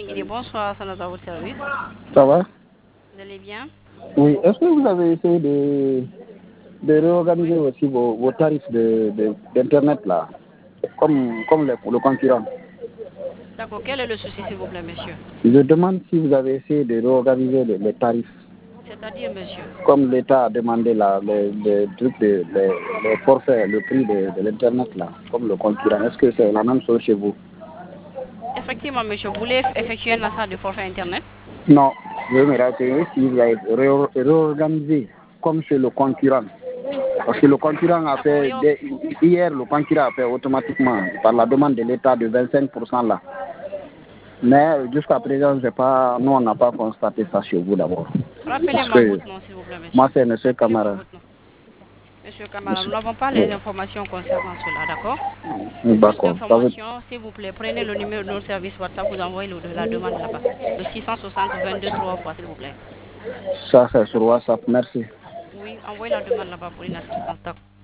Il est bonsoir, ça nous a votre service. Ça va? Vous allez bien? Oui. Est-ce que vous avez essayé de réorganiser aussi vos tarifs d'Internet là, comme le concurrent? D'accord, quel est le souci, s'il vous plaît, monsieur? Je demande si vous avez essayé de réorganiser les tarifs, C'est-à-dire, monsieur? comme l'État a demandé là, les trucs, les forfaits, le prix de l'Internet là, comme le concurrent. Est-ce que c'est la même chose chez vous? Effectivement, monsieur, vous voulez effectuer un achat de forfait Internet? Non, je veux me renseigner si vous avez réorganisé comme chez le concurrent. Parce que le concurrent a fait, hier, le concurrent a fait automatiquement, par la demande de l'État de 25% là. Mais jusqu'à présent, nous, on n'a pas constaté ça chez vous d'abord. Rappelez-moi votre nom, s'il vous plaît, monsieur. Moi, c'est M. Rappelez-moi Camara. votre nom. Monsieur Camara, nous n'avons pas les informations concernant cela, d'accord? Pour plus D'accord. d'informations, s'il vous plaît, prenez le numéro de notre service WhatsApp, vous envoyez la demande là-bas. Le 660 22 3 fois, s'il vous plaît. Ça, c'est sur WhatsApp. Merci. Oui, envoyez la demande là-bas pour une assistance.